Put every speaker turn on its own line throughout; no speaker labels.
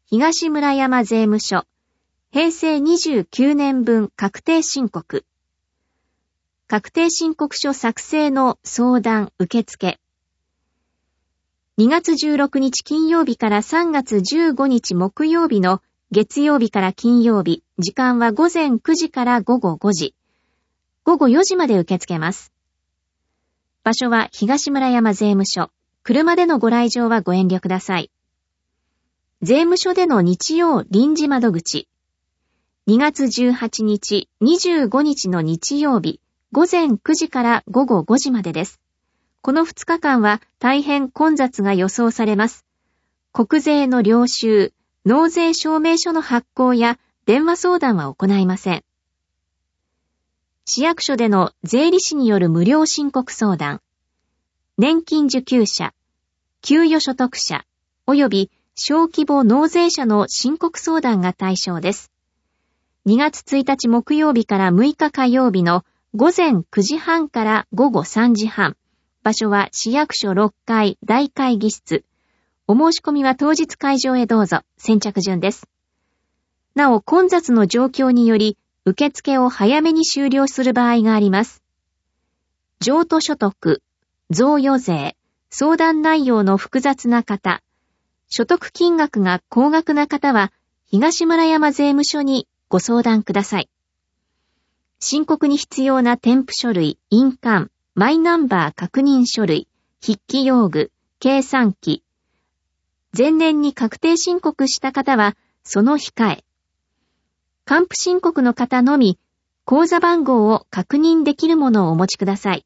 東村山税務署、平成29年分確定申告。確定申告書作成の相談受付。2月16日金曜日から3月15日木曜日の月曜日から金曜日、時間は午前9時から午後5時、午後4時まで受け付けます。場所は東村山税務署。車でのご来場はご遠慮ください。税務署での日曜臨時窓口。2月18日、25日の日曜日、午前9時から午後5時までです。この2日間は大変混雑が予想されます。国税の領収、納税証明書の発行や電話相談は行いません。市役所での税理士による無料申告相談。年金受給者、給与所得者、及び小規模納税者の申告相談が対象です。2月1日木曜日から6日火曜日の午前9時半から午後3時半。場所は市役所6階大会議室。お申し込みは当日会場へどうぞ。先着順です。なお、混雑の状況により、受付を早めに終了する場合があります。譲渡所得、贈与税、相談内容の複雑な方、所得金額が高額な方は、東村山税務署にご相談ください。申告に必要な添付書類、印鑑、マイナンバー確認書類、筆記用具、計算機。前年に確定申告した方は、その控え。還付申告の方のみ、口座番号を確認できるものをお持ちください。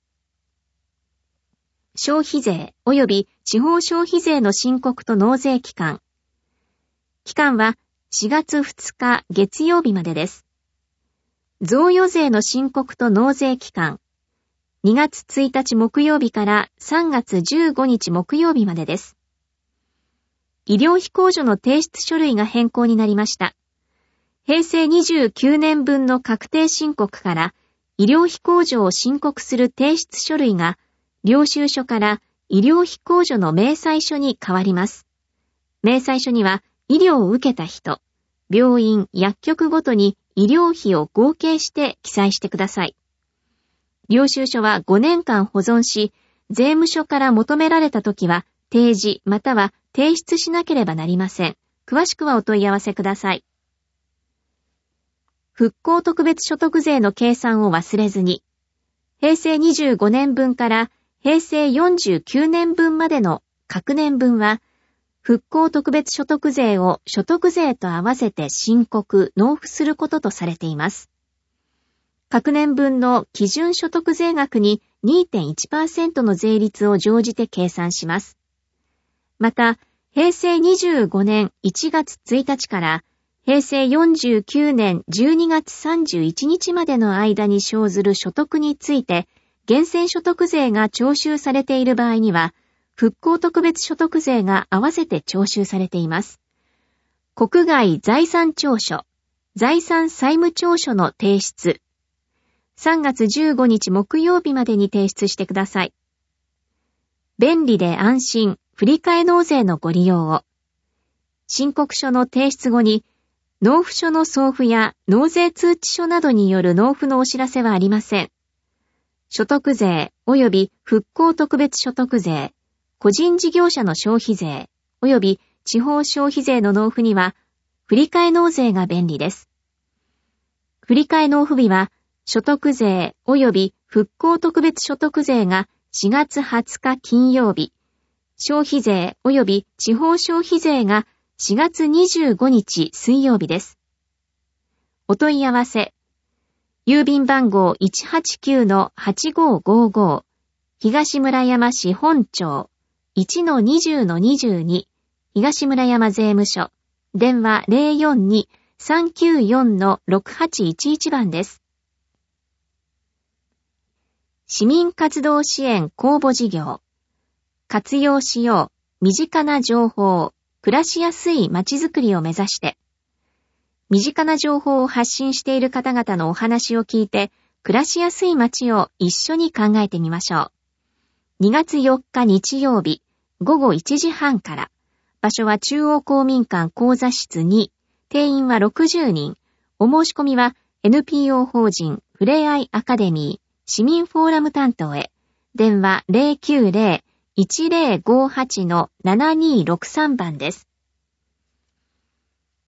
消費税及び地方消費税の申告と納税期間。期間は4月2日月曜日までです。贈与税の申告と納税期間。2月1日木曜日から3月15日木曜日までです。医療費控除の提出書類が変更になりました。平成29年分の確定申告から医療費控除を申告する提出書類が領収書から医療費控除の明細書に変わります。明細書には医療を受けた人、病院、薬局ごとに医療費を合計して記載してください。領収書は5年間保存し、税務署から求められたときは提示または提出しなければなりません。詳しくはお問い合わせください。復興特別所得税の計算を忘れずに、平成25年分から平成49年分までの各年分は、復興特別所得税を所得税と合わせて申告・納付することとされています。各年分の基準所得税額に 2.1% の税率を乗じて計算します。また、平成25年1月1日から平成49年12月31日までの間に生ずる所得について、源泉所得税が徴収されている場合には、復興特別所得税が合わせて徴収されています。国外財産調書、財産債務調書の提出。3月15日木曜日までに提出してください。便利で安心、振替納税のご利用を。申告書の提出後に、納付書の送付や納税通知書などによる納付のお知らせはありません。所得税及び復興特別所得税、個人事業者の消費税及び地方消費税の納付には、振替納税が便利です。振替納付日は、所得税及び復興特別所得税が4月20日金曜日、消費税及び地方消費税が4月25日水曜日です。お問い合わせ。郵便番号 189-8555 東村山市本町 1-20-22 東村山税務署電話 042-394-6811 番です。市民活動支援公募事業活用しよう身近な情報暮らしやすいまちづくりを目指して身近な情報を発信している方々のお話を聞いて、暮らしやすい街を一緒に考えてみましょう。2月4日日曜日、午後1時半から、 場所は中央公民館講座室2、定員は60人。お申し込みは NPO 法人ふれあいアカデミー市民フォーラム担当へ。電話 090-1058-7263 番です。